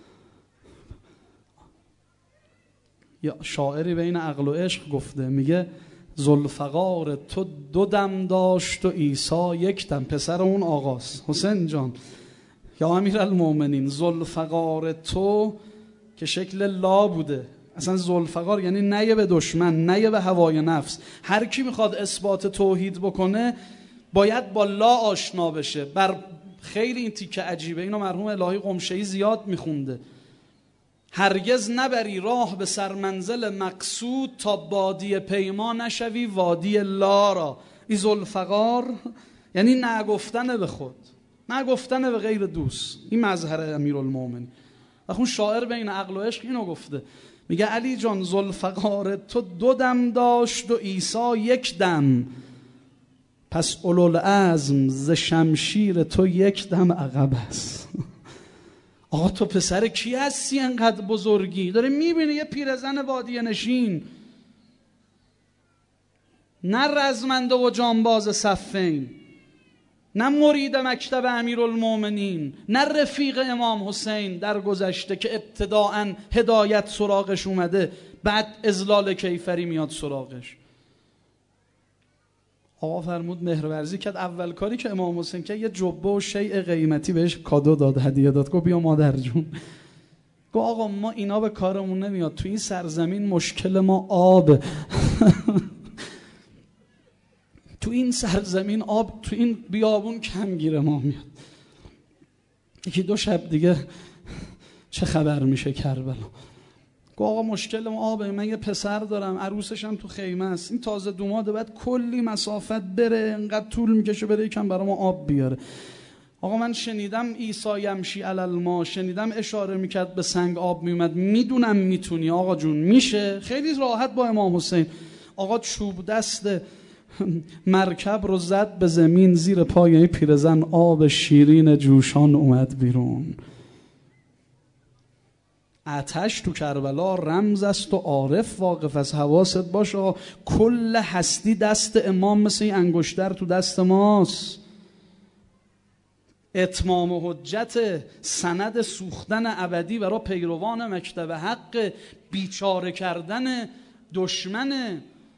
[SPEAKER 1] یا شاعری بین عقل و عشق گفته، میگه ذوالفقار تو 2 دم داشت و عیسی 1 دم. پسر اون آقاست حسین جان. یا امیرالمومنین ذوالفقار تو که شکل لا بوده. اصلا ذوالفقار یعنی نیه به دشمن، نیه به هوای نفس. هر کی میخواد اثبات توحید بکنه باید با لا آشنا بشه. بر خیلی این تیکه عجیبه، اینو مرحوم الهی قمشه‌ای زیاد میخونده. هرگز نبری راه به سرمنزل مقصود، تا بادی پیما نشوی وادی لا را. این ذوالفقار یعنی نگفتن به خود، نگفتن به غیر دوست. این مظهر امیرالمومنین. اون شاعر بین عقل و عشق اینو گفته، میگه علی جان ذوالفقار تو 2 دم داشت و عیسی 1 دم، پس اولوالعزم ز شمشیر تو 1 دم عقب است. آقا تو پسر کی هستی انقدر بزرگی؟ داره میبینه یه پیرزن بادیه نشین، نه رزمنده و جانباز صفین، نه مرید مکتب امیرالمومنین، نه رفیق امام حسین در گذشته که ابتداعاً هدایت سراغش اومده، بعد اذلال کیفری میاد سراغش. آقا فرمود مهرورزی کرد. اول کاری که امام حسین کرد یه جبه و شیء قیمتی بهش کادو داد، هدیه داد. گفت بیا مادر جون. گفت آقا ما اینا به کارمون نمیاد، تو این سرزمین مشکل ما آب. تو این سرزمین آب، تو این بیابون کم گیره ما میاد. 1-2 شب دیگه چه خبر میشه کربلا. گفت آقا مشکل ما آبه، من یه پسر دارم عروسشم تو خیمه است، این تازه دوماده، بعد کلی مسافت بره، انقدر طول میکشه بره یکم برای ما آب بیاره. آقا من شنیدم عیسی یمشی علی الماء، شنیدم اشاره میکرد به سنگ آب میومد، میدونم میتونی آقا جون، میشه. خیلی راحت با امام حسین. آقا چوب دست مرکب رو زد به زمین، زیر پای این پیرزن آب شیرین جوشان اومد بیرون. آتش تو کربلا رمز است و عارف واقف از حواست باشه. کل هستی دست امام مثل این انگشتر تو دست ماست. اتمام حجت، سند سوختن ابدی برای پیروان مکتب حق، بیچاره کردن دشمن.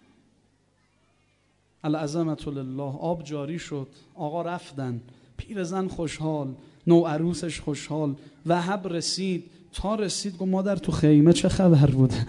[SPEAKER 1] العظمة لله. آب جاری شد، آقا رفتن، پیرزن خوشحال، نوعروسش خوشحال. وهب رسید، تا رسید گفت مادر تو خیمه چه خبر بوده؟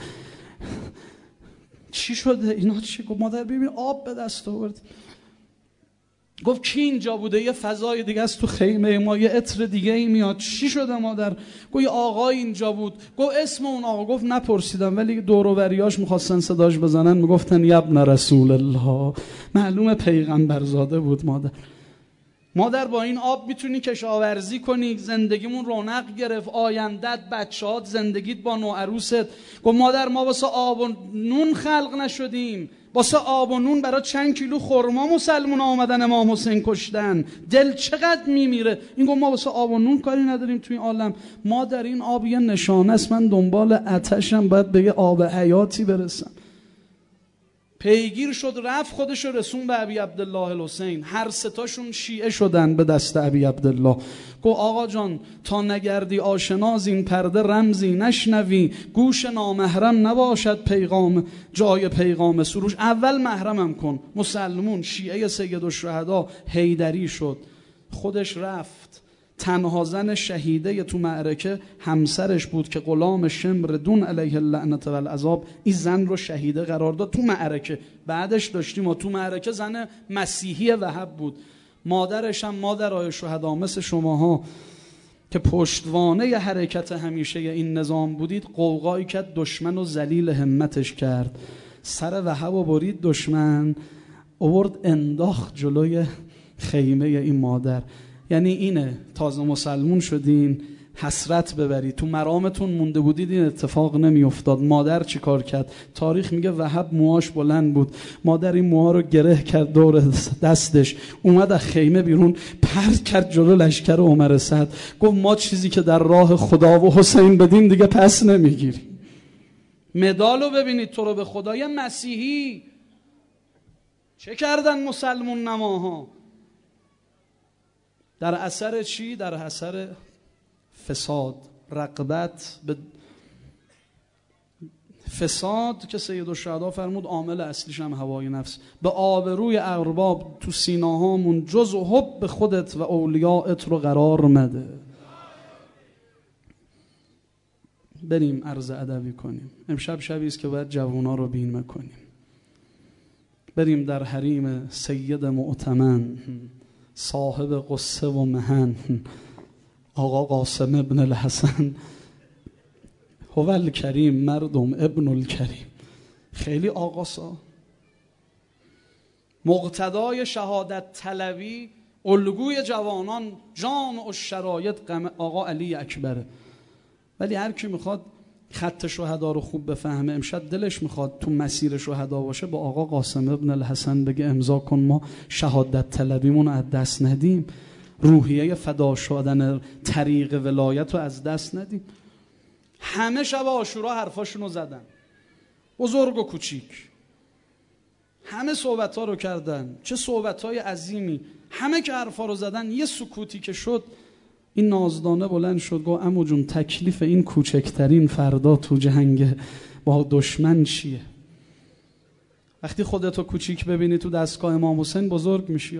[SPEAKER 1] چی شده اینا چی؟ گفت مادر ببین آب به دست آورد. گفت کی اینجا بوده؟ یه فضای دیگه است تو خیمه ما، یه عطر دیگه ای میاد. چی شده مادر؟ گفت یه آقای اینجا بود. گفت اسم اون آقا؟ گفت نپرسیدم، ولی دور و بریاش میخواستن صداش بزنن، میگفتن یبن رسول الله. معلومه پیغمبرزاده بود. مادر با این آب میتونی کشاورزی کنی، زندگیمون رونق گرفت، آیندت، بچه‌هات، زندگیت با نوعروست. گفت مادر ما واسه آب و نون خلق نشدیم، واسه آب و نون برای چند کیلو خرما مسلمون آمدن امام حسین کشتن. دل چقدر میمیره. این گفت ما واسه آب و نون کاری نداریم توی این عالم. مادر این آب یه نشانه است، من دنبال آتشم، باید به یه آب حیاتی برسم. پیگیر شد، رفت خودش رو رسون به ابی عبدالله الحسین. هر ستاشون شیعه شدن به دست ابی عبدالله. گو آقا جان تا نگردی آشنا زین پرده رمزی نشنوی، گوش نامحرم نباشد پیغام جای پیغام سروش. اول محرمم کن. مسلمون شیعه سیدالشهدا حیدری شد، خودش رفت. تنها زن شهیده تو معرکه همسرش بود که غلام شمر دون علیه اللعنت و العذاب این زن رو شهیده قرار داد تو معرکه. بعدش داشتیم و تو معرکه زن مسیحی وهب بود. مادرش هم مادرای شهدا مثل شماها که پشتوانه ی حرکت همیشه این نظام بودید، قوقایی کرد، دشمن و ذلیل همتش کرد. سر وهب و برید دشمن، آورد انداخت جلوی خیمه این مادر. یعنی اینه تازه مسلمون شدین حسرت ببرید، تو مرامتون مونده بودید این اتفاق نمی افتاد. مادر چی کار کرد؟ تاریخ میگه وهب موهاش بلند بود، مادر این موها رو گره کرد دور دستش، اومد از خیمه بیرون پرت کرد جلو لشکر عمر سعد، گفت ما چیزی که در راه خدا و حسین بدیم دیگه پس نمیگیریم. مدالو ببینید تو رو به خدای مسیحی چه کردن مسلمون نماها؟ در اثر چی؟ در اثر فساد، رغبت به فساد که سیدالشهدا فرمود عامل اصلیش هم هوای نفس. به آبروی ارباب تو سیناهامون جز و حب خودت و اولیاءت رو قرار مده. بریم عرض ادبی کنیم. امشب شبی است که باید جوونا رو بیمه کنیم. بریم در حریم سید مؤتمن صاحب قصه و محن آقا قاسم ابن الحسن هو الکریم، مردم ابن الکریم. خیلی آقاسا مقتدای شهادت طلبی، الگوی جوانان، جامع الشرایط آقا علی اکبره. ولی هر کی میخواد خط شهدا رو خوب بفهمه، امشب دلش میخواد تو مسیر شهدا باشه، با آقا قاسم ابن الحسن بگه امضا کن ما شهادت طلبیمون از دست ندیم، روحیه فدا شدن طریق ولایت رو از دست ندیم. همه شب عاشورا حرفاشون رو زدن، بزرگ و کوچیک همه صحبت ها رو کردن، چه صحبت های عظیمی. همه که حرفا رو زدن، یه سکوتی که شد، این نازدانه بلند شد گفت عمو جون تکلیف این کوچکترین فردا تو جنگ با دشمن چیه؟ وقتی خودتو کوچیک ببینی تو دستگاه امام حسین بزرگ میشی.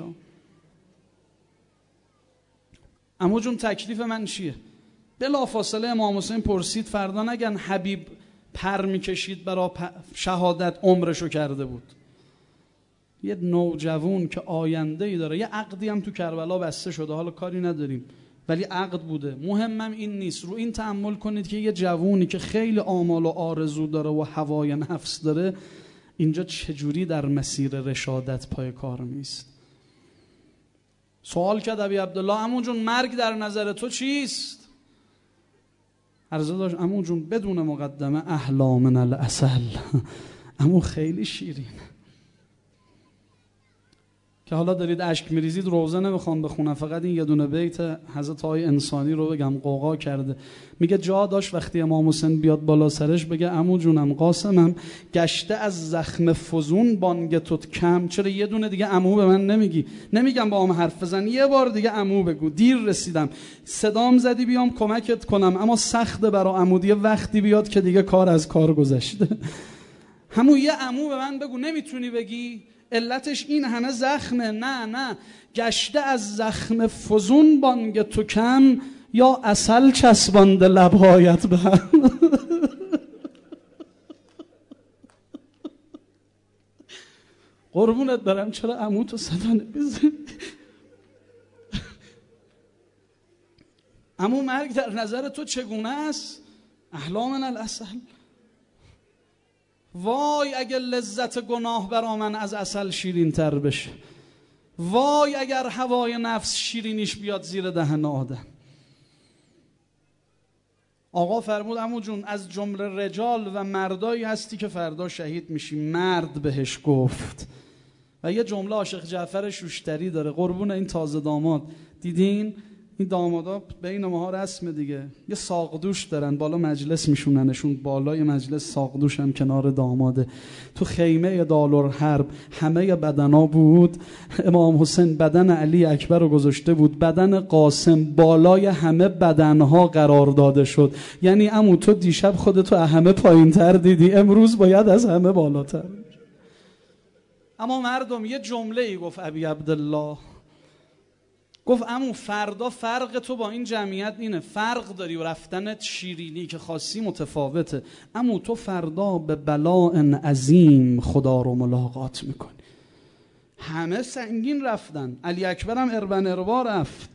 [SPEAKER 1] عمو جون تکلیف من چیه؟ بلافاصله امام حسین پرسید فردا نگن حبیب پر میکشید برای شهادت عمرشو کرده بود. یه نوجوان که آینده‌ای داره، یه عقدی هم تو کربلا بسته شده، حالا کاری نداریم ولی عقد بوده. مهمم این نیست. رو این تأمل کنید که یه جوونی که خیلی آمال و آرزو داره و هوای نفس داره، اینجا چجوری در مسیر رشادت پای کار میست. سوال کرد ابی عبدالله عمو جون مرگ در نظر تو چیست؟ عرضه داشت عمو جون بدون مقدمه احلا من العسل. عمو خیلی شیرین. که حالا دارید اشک میریزید، روزه نمیخوام بخونم، فقط این یه دونه بیت حضرت آقای انسانی رو بگم. قوقا کرده، میگه جا داشت وقتی امام حسین بیاد بالا سرش بگه عمو جونم قاسمم گشته از زخم فزون بانگ توت کم، چرا یه دونه دیگه عمو به من نمیگی؟ نمیگم با هم حرف بزن، یه بار دیگه عمو بگو، دیر رسیدم، صدام زدی بیام کمکت کنم اما سخته برا عمودیه، وقتی بیاد که دیگه کار از کار گذشته. همون یه عمو به من بگو، نمیتونی بگی؟ علتش این همه زخمه. نه گشته از زخم فزون بانگ تو کم، یا عسل چسبانده لبهایت به هم. قربونت برم چرا عمو تو صدا نمیزنی؟ عمو مرگ در نظر تو چگونه است؟ احلا من العسل. وای اگر لذت گناه برا من از عسل شیرین تر بشه، وای اگر هوای نفس شیرینیش بیاد زیر دهن آدم. آقا فرمود عمو جون از جمله رجال و مردایی هستی که فردا شهید میشی. مرد بهش گفت. و یه جمله عاشق جعفر شوشتری داره، قربون این تازه داماد، دیدین این دامادا بین ماها رسمه دیگه، یه ساقدوش دارن بالا مجلس میشوننشون، بالای مجلس ساقدوش هم کنار داماده. تو خیمه دارالحرب همه بدنا بود، امام حسین بدن علی اکبر رو گذاشته بود، بدن قاسم بالای همه بدنها قرار داده شد. یعنی عمو تو دیشب خودتو همه پایین تر دیدی، امروز باید از همه بالاتر. اما مردم یه جمله ای گفت ابی عبدالله، گفت عمو فردا فرق تو با این جمعیت اینه، فرق داری و رفتنت شیرینی که خاصی متفاوته. عمو تو فردا به بلاء عظیم خدا رو ملاقات میکنی. همه سنگین رفتن، علی اکبر هم اربن اربا رفت،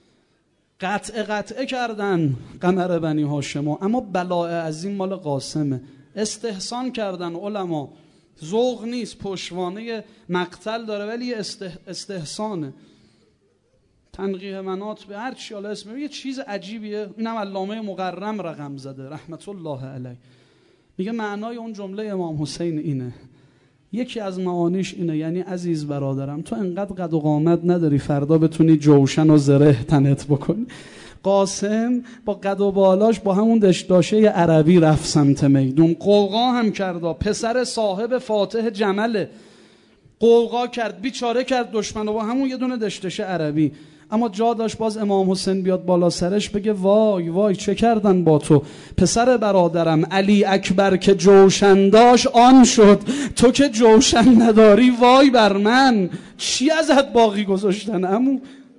[SPEAKER 1] قطعه کردن قمر بنی هاشم، اما بلاء عظیم مال قاسمه. استحسان کردن علما، ذوق نیست، پشوانه مقتل داره ولی استحسانه. تنقیح مناط به هر چی حالا اسمه، یه چیز عجیبیه. اینم علامه مقرم رقم زده رحمت الله علیه، میگه معنای اون جمله امام حسین اینه، یکی از معانیش اینه، یعنی عزیز برادرم تو انقدر قد و قامت نداری فردا بتونی جوشن و زره تنت بکنی. قاسم با قد و بالاش با همون دشداشه عربی رفت سمت میدون، قوقا هم کرد، پسر صاحب فاتح جمله، قوقا کرد، بیچاره کرد دشمن با همون یه دونه دشداشه عربی. اما جا داشت باز امام حسین بیاد بالا سرش بگه وای وای چه کردن با تو پسر برادرم، علی اکبر که جوشن داشت آن شد، تو که جوشن نداری وای بر من. چی ازت باقی گذاشتن عمو؟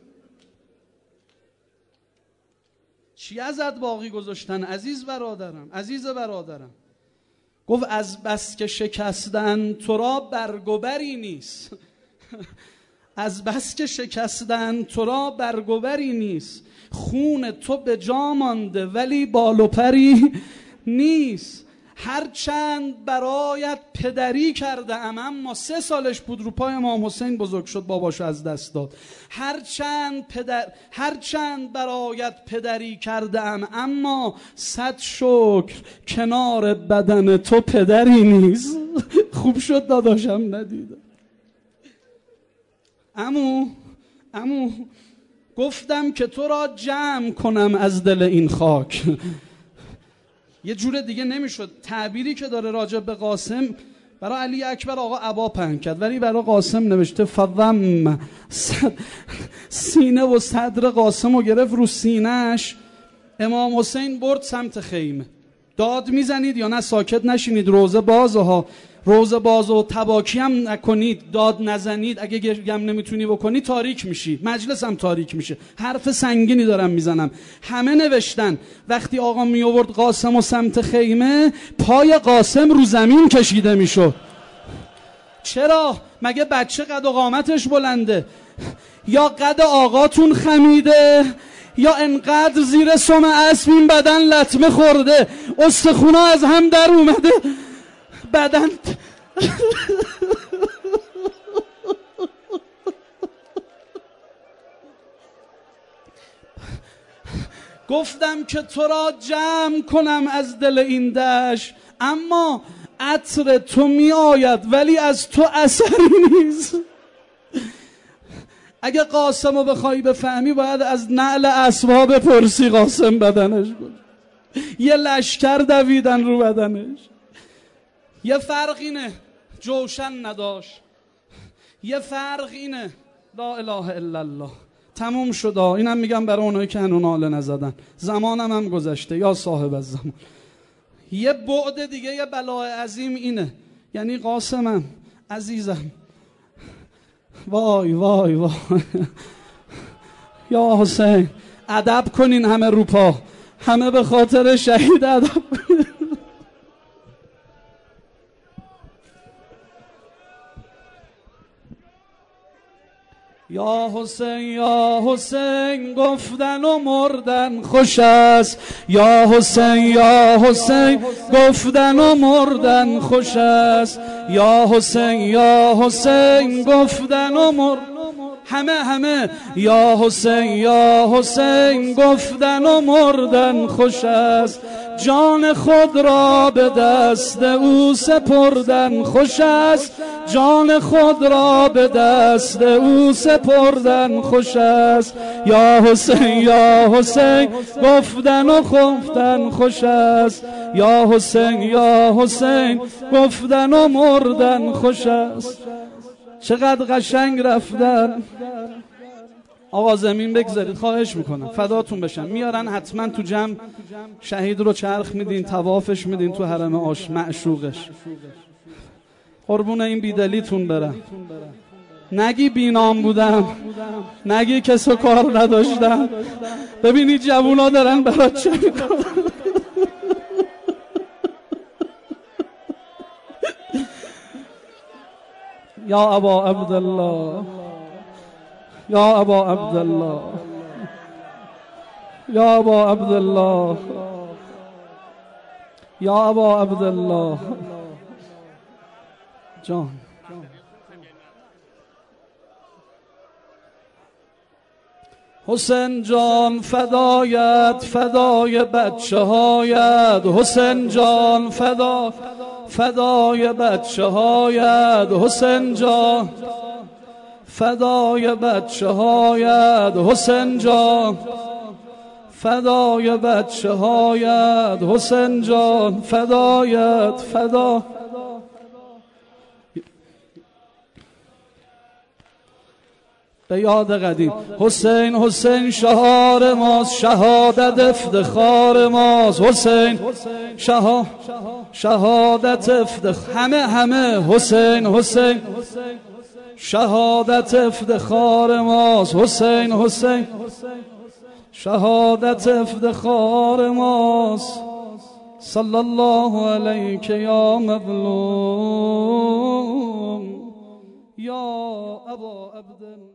[SPEAKER 1] چی ازت باقی گذاشتن عزیز برادرم، عزیز برادرم؟ گفت از بس که شکستن تو را برگ و بری نیست. از بس که شکستن تو را برگ و بری نیست، خون تو به جا مانده ولی بال و پری نیست. هر چند برایت پدری کرده ام، اما 3 سالش بود رو پای امام حسین بزرگ شد، باباشو از دست داد. هر چند برایت پدری کرده ام، اما 100 شکر کنار بدن تو پدری نیست. خوب شد داداشم ندیدم. عمو گفتم که تو را جمع کنم از دل این خاک. یه جور دیگه نمیشد. تعبیری که داره راجع به قاسم برای علی اکبر آقا عبا پهن کرد، ولی برای قاسم نوشته فضم، سینه و صدر قاسم رو گرفت رو سینهش. امام حسین برد سمت خیمه. داد میزنید یا نه ساکت نشینید، روزه بازه ها، روزه باز و تباکی هم نکنید، داد نزنید، اگه گرگم نمیتونی بکنی تاریک میشی، مجلس هم تاریک میشه. حرف سنگینی دارم میزنم. همه نوشتن وقتی آقا می آورد قاسم و سمت خیمه، پای قاسم رو زمین کشیده میشد. چرا؟ مگه بچه قد و قامتش بلنده؟ یا قد آقاتون خمیده یا انقدر زیر سم اسب این بدن لطمه خورده، استخونا از هم در اومده، بدن گفتم که تو را جمع کنم از دل این دشت، اما عطر تو می آید ولی از تو اثری نیست. اگه قاسم رو بخوای بفهمی باید از نعل اسباب بپرسی قاسم بدنش بود. یه لشکر دویدن رو بدنش. یه فرق اینه جوشن نداشت، یه فرق اینه لا اله الا الله. تموم شد. اینم میگم برای اونایی که هنوز ناله نزدن، زمانم هم گذشته یا صاحب از زمان. یه بعد دیگه یه بلاء عظیم اینه، یعنی قاسمم عزیزم، وای وای وای یا حسین ادب کنین، همه روپا، همه به خاطر شهید ادب کنین. یا حسین یا حسین گفتن و مردن خوش است، یا حسین یا حسین گفتن و مردن خوش است، یا حسین یا حسین گفتن و مردن، همه یا حسین یا حسین گفتن و مردن خوش است، جان خود را به دست او سپردن خوش است، جان خود را به دست او سپردن خوش است. یا حسین یا حسین گفتن و خفتن خوش است. یا حسین یا حسین گفتن و مردن خوش است. چقدر قشنگ رفتن. آقا زمین بگذارید خواهش میکنم، فداتون بشم. میارن حتما تو جمع شهید رو چرخ میدین، طوافش میدین تو حرم معشوقش. قربون این بیدلیتون برم. نگی بینام بودم، نگی کسو کار نداشتم. ببینید جوونا دارن برات چه میکنن. یا ابا عبدالله، یا ابا عبدالله، یا ابا عبدالله، یا ابا عبدالله جان. حسین جان فدایت، فدای بچه هایت. حسین جان فدای بچه هایت. حسین جان فدای بچه هایت. حسین جان فدای بچه هایت. حسین جان فدایت، فدا. به یاد قدیم. حسین حسین شهار ماست، شهادت افتخار ماست. حسین شهادت افتخار، همه حسین حسین شهادت افتخار ماست. حسین حسین شهادت افتخار ماست. صلی الله علیک یا مظلوم یا ابا عبدالله.